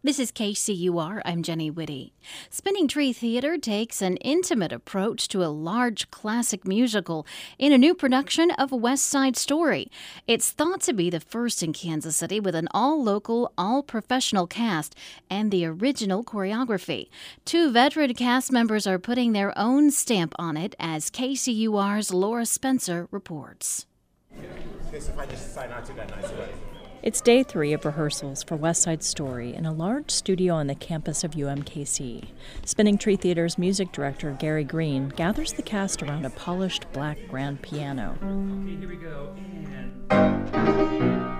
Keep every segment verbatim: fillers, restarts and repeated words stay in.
This is K C U R. I'm Jenny Whitty. Spinning Tree Theater takes an intimate approach to a large classic musical in a new production of West Side Story. It's thought to be the first in Kansas City with an all-local, all-professional cast and the original choreography. Two veteran cast members are putting their own stamp on it, as K C U R's Laura Spencer reports. It's day three of rehearsals for West Side Story in a large studio on the campus of U M K C. Spinning Tree Theater's music director, Gary Green, gathers the cast around a polished black grand piano. Okay, here we go. And...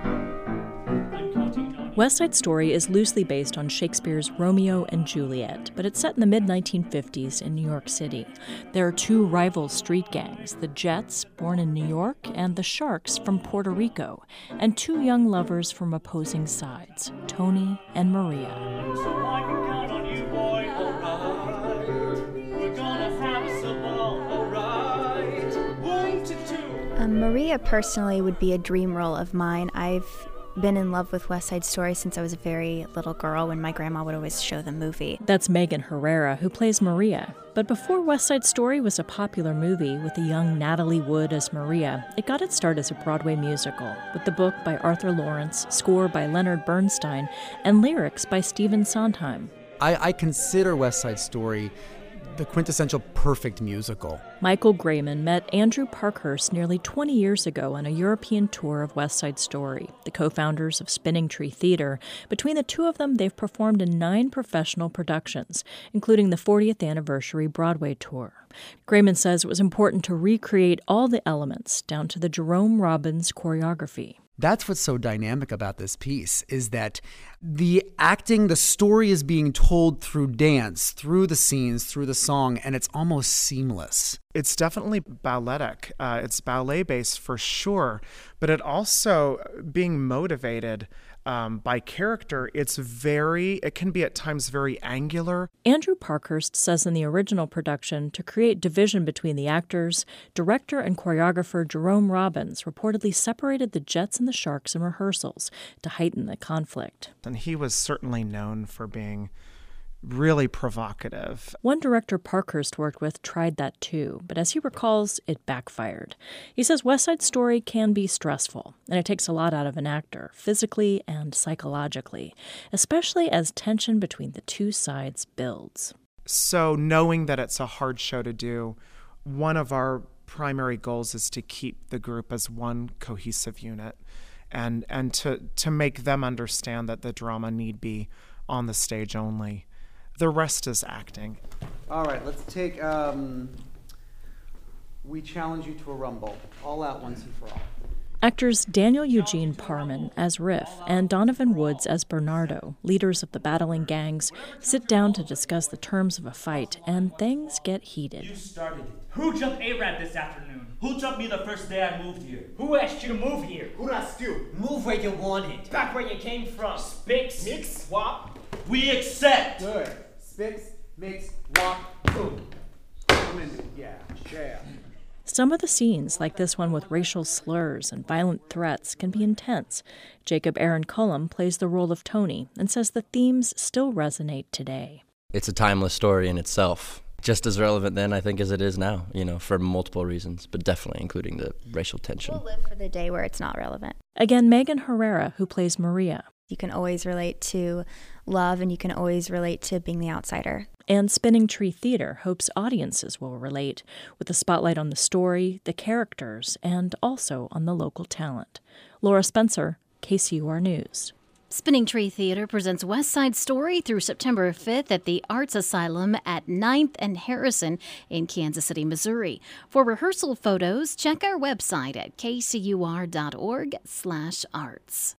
West Side Story is loosely based on Shakespeare's Romeo and Juliet, but it's set in the mid nineteen fifties in New York City. There are two rival street gangs, the Jets, born in New York, and the Sharks from Puerto Rico, and two young lovers from opposing sides, Tony and Maria. So I can count on you, boy, alright. We're gonna have us a ball, alright. One to two. Um, Maria personally would be a dream role of mine. I've been in love with West Side Story since I was a very little girl when my grandma would always show the movie. That's Megan Herrera, who plays Maria. But before West Side Story was a popular movie with the young Natalie Wood as Maria, it got its start as a Broadway musical, with the book by Arthur Lawrence, score by Leonard Bernstein, and lyrics by Stephen Sondheim. I, I consider West Side Story the quintessential perfect musical. Michael Grayman met Andrew Parkhurst nearly twenty years ago on a European tour of West Side Story, the co-founders of Spinning Tree Theater. Between the two of them, they've performed in nine professional productions, including the fortieth anniversary Broadway tour. Grayman says it was important to recreate all the elements, down to the Jerome Robbins choreography. That's what's so dynamic about this piece, is that the acting, the story is being told through dance, through the scenes, through the song, and it's almost seamless. It's definitely balletic. Uh, it's ballet-based for sure, but it also, being motivated um, by character, it's very, it can be at times very angular. Andrew Parkhurst says in the original production, to create division between the actors, director and choreographer Jerome Robbins reportedly separated the Jets and the Sharks in rehearsals to heighten the conflict. And he was certainly known for being really provocative. One director Parkhurst worked with tried that too, but as he recalls, it backfired. He says West Side Story can be stressful, and it takes a lot out of an actor, physically and psychologically, especially as tension between the two sides builds. So knowing that it's a hard show to do, one of our primary goals is to keep the group as one cohesive unit and, and to, to make them understand that the drama need be on the stage only. The rest is acting. All right, let's take, um, we challenge you to a rumble. All out once and for all. Actors Daniel Eugene Parman as Riff and Donovan Woods as Bernardo, leaders of the battling gangs, sit down to discuss the terms of a fight, and things get heated. You started it. Who jumped A-Rab this afternoon? Who jumped me the first day I moved here? Who asked you to move here? Who asked you? Move where you wanted. Back where you came from. Spix. Mix. Wop. We accept. Good. Spix, mix, wop, boom. Come in. Yeah, yeah. Some of the scenes, like this one with racial slurs and violent threats, can be intense. Jacob Aaron Cullum plays the role of Tony and says the themes still resonate today. It's a timeless story in itself. Just as relevant then, I think, as it is now, you know, for multiple reasons, but definitely including the racial tension. We'll live for the day where it's not relevant. Again, Megan Herrera, who plays Maria. You can always relate to love, and you can always relate to being the outsider. And Spinning Tree Theater hopes audiences will relate, with a spotlight on the story, the characters, and also on the local talent. Laura Spencer, K C U R News. Spinning Tree Theater presents West Side Story through September fifth at the Arts Asylum at ninth and Harrison in Kansas City, Missouri. For rehearsal photos, check our website at k c u r dot org slash arts.